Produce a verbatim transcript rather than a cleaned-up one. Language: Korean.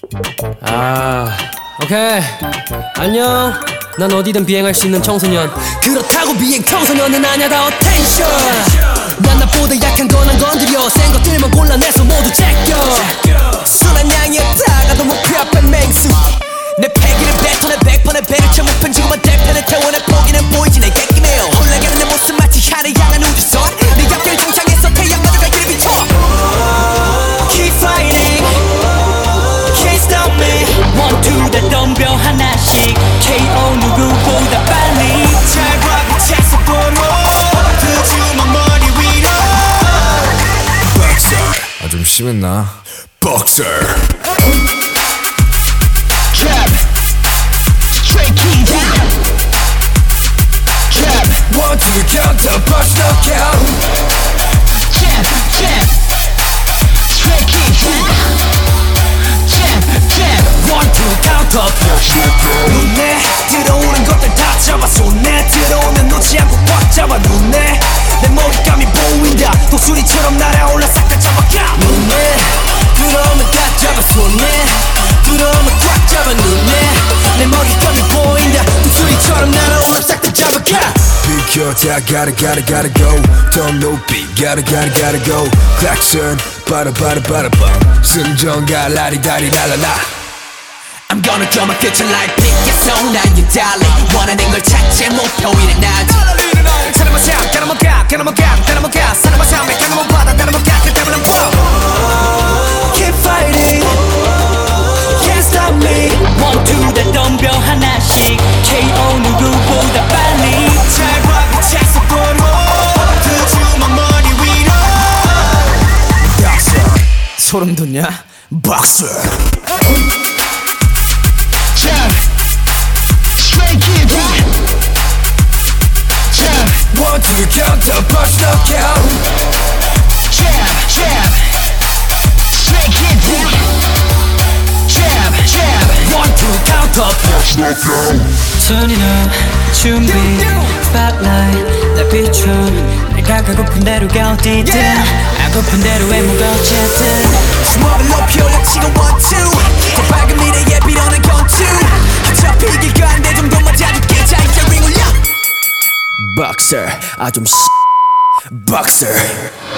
아, 오케이. 안녕. 난 어디든 비행할 수 있는 청소년. 그렇다고 비행 청소년은 아냐. 다 어텐션. 난 나보다 약한 건 안 건드려. 센 것들만 골라내서 모두 제껴. 순한 양이었다가도 목표 앞에 맹수. 내 패기를 뱉어내 백 번의 배를 채 목편 지구만 대편에 태워내 포기는 보이지 내 객기네요. 올라가는 내 모습 마치 하늘 향한 우주선. 내 옆길 등장해서 태양마저 갈 길을 비춰. Keep fighting, can't stop me. One two 다 덤벼 하나씩 케이오 누구보다 빨리. 잘 봐 빛에서 보러 그 주먹 머리 위로. Boxer. 아 좀 심했나? Boxer. Jab, straight kick down. Jab, One two counter punch knockout. jab, jab, straight kick down. Jab, jab, One two counter punch. 눈에 들어오는 것들 다 잡아. 손에 들어오면 놓지 않고 꽉 잡아. 눈에 내 머리감이 보인다. 독수리처럼 날아올라 싹 다 잡아가. 눈에 들어오면 다 잡아. 손에 들어오면 꽉 잡아. 눈에 내 머리감이 보인다. 독수리처럼 날아올라 싹 다 잡아가. 비켜 다 gotta gotta gotta go. 더 높이 gotta gotta gotta go. Klaxon 바라 바라 바라 밤. 승전가 라리다리 랄랄라. I'm gonna draw my future like Picasso. 난 you darling. 원하는 걸 찾지 목표 이래 나지. 사람은 삶 가는 뭔가 가는 뭔가 가는 뭔가 사람은 삶에 가는 뭔가 가는 뭔가 그 때문에 뭐 Keep fighting, can't stop me. One two 다 덤벼 하나씩 케이오 누구보다 빨리. 잘 봐 빛에서 보러 그 주먹 머리 위로. Boxer. 소름 돋냐? Boxer. jab, straight kick down. Jab, One two counter punch knockout. jab, jab, straight kick down. Jab, jab, One two counter punch. Turning up 준비 Spotlight 날 비춰 내가 가고픈 대로 가 어디든 아고픈 대로 해무가 어쨌든 주먹을 높이 올려 치고 one two. 더 밝은 미래에 빌어낸 건투. 어차피 이길 거한데 정도 맞아줄게. 자 이제 링 올려. Boxer. 아 좀 Boxer.